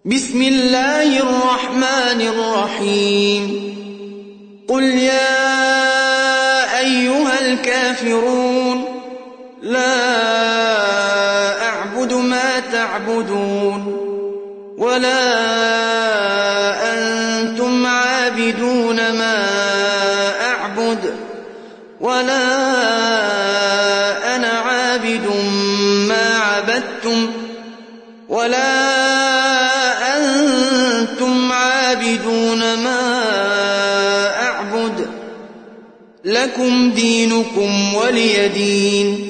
بسم الله الرحمن الرحيم قل يا أيها الكافرون لا أعبد ما تعبدون ولا أنتم عابدون ما أعبد ولا أنا عابد ما عبدتم ولا أنتم عابدون ما أعبد لكم دينكم ولي دين.